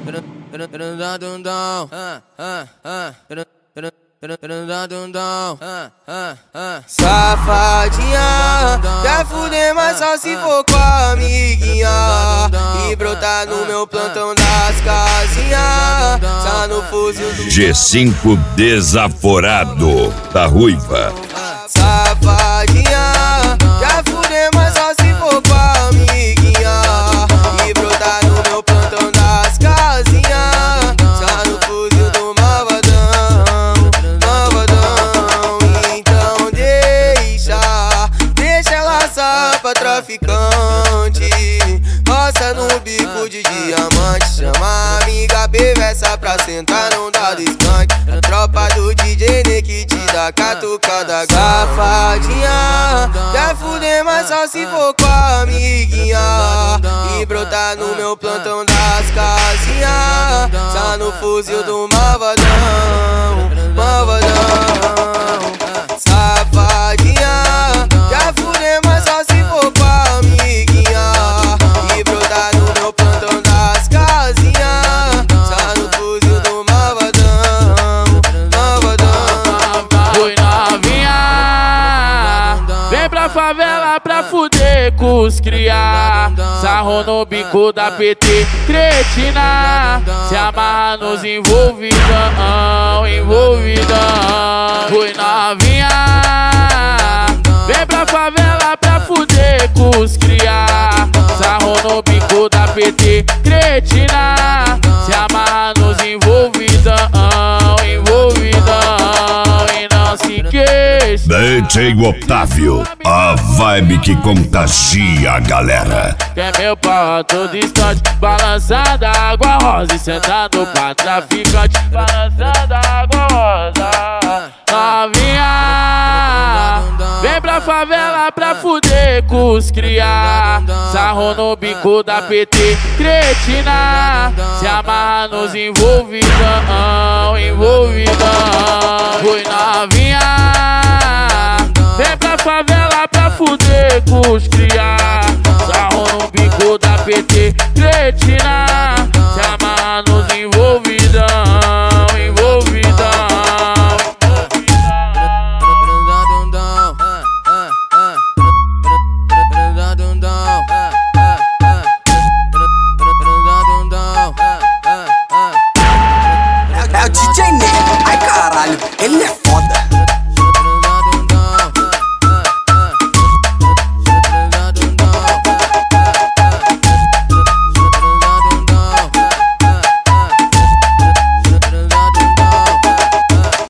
Safadinha, quer fuder, mas só se for com a amiguinha. E brotar no meu plantão das casinhas. Só no fuzil do G5 desaforado da Ruiva. Safadinha, quer fuder, mas só se for com a amiguinha. E brotar no meu plantão das casinhas. Só no fuzil do malvadão, malvadão. Então deixa ela só pra traficante. Roça no bico de diamante. Chama a amiga perversa pra sentar num dado skunk. A tropa do DJ Ne que te dá catucada. Safadinha, quer fuder, mas só se for com a amiguinha. E brotar no meu plantão das casinhas. Só no fuzil do malvadão, malvadão. Safadinha, quer fuder, mas só se for com a amiguinha. E brotar no meu plantão das casinhas. Só no fuzil do malvadão, malvadão. Oi novinha, vem pra favela pra fuder com os cria. Sarro no bico da PT, cretina. Se amarra nos envolvidão, envolvidão. Oi novinha, vem pra favela pra fuder com os cria. Sarro no bico da PT, cretina. Se amarra nos envolvidão, envolvidão. E não se queixa. DJ Otávio, a vibe que contagia a galera. Quer meu pau a todo instante, balançando a água rosa e sentando pra traficante. Balançando a água rosa. Novinha, vem pra favela pra fuder com os cria. Sarro no bico da PT, cretina. Se amarra nos envolvidão, envolvidão. Oi novinha, vem pra favela pra fuder com os cria. Sarro no bico da PT, cretina.